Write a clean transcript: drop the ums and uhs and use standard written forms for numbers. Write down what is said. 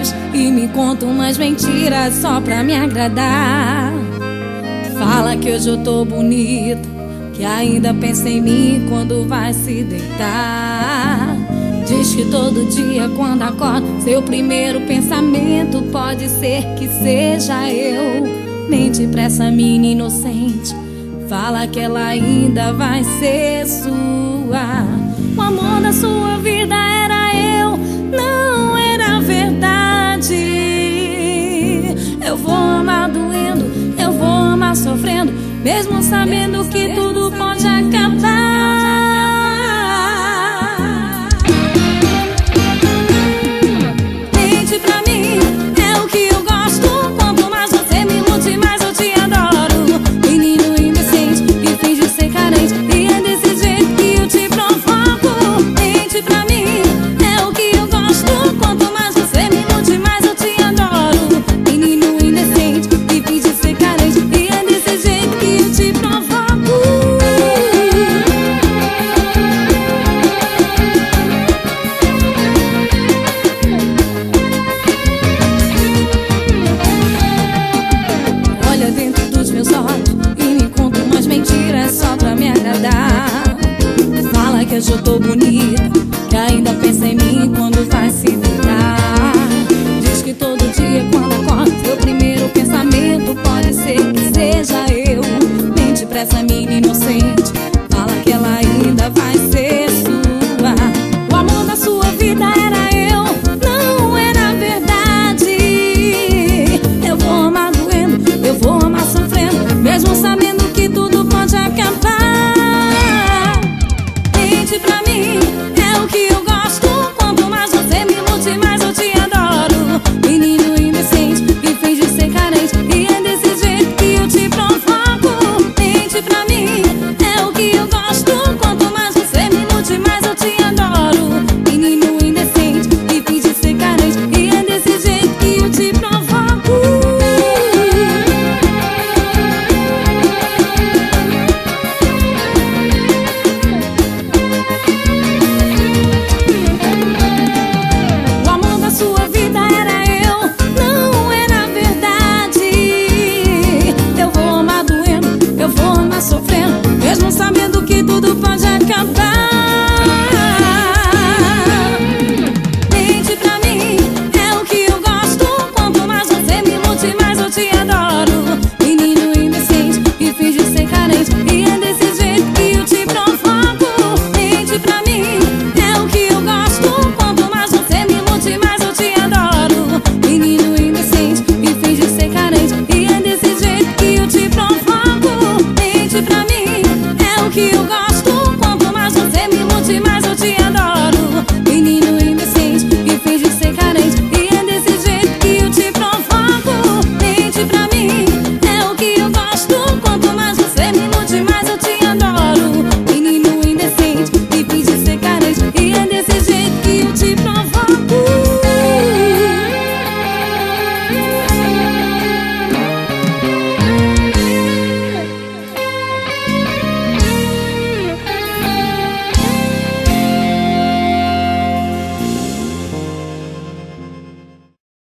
olhos e me conta umas mentiras só pra me agradar. Fala que hoje eu tô bonita, que ainda pensa em mim quando vai se deitar. Diz que todo dia quando acorda, seu primeiro pensamento pode ser que seja eu. Mente pra essa menina inocente, fala que ela ainda vai ser sua. O amor da sua vida era eu, não era verdade. Eu vou amar doendo, eu vou amar sofrendo, mesmo sabendo que tudo pode acabar. Mente pra mim, é o que eu gosto. Quanto mais você me ilude, mais eu te adoro. Menino indecente que finge ser carente, e é desse jeito que eu te provoco. Mente pra mim, é o que eu gosto. Quanto mais você me ilude, mais eu te adoro. Menino indecente que finge ser carente, e é desse jeito que eu te provoco. Olha dentro dos meus olhos e me conta umas mentiras só pra me agradar. Fala que hoje eu tô bonita, que ainda pensa em mim quando vai se deitar. Diz que todo dia quando acorda, seu primeiro pensamento pode ser que seja eu. Mente pra essa menina inocente,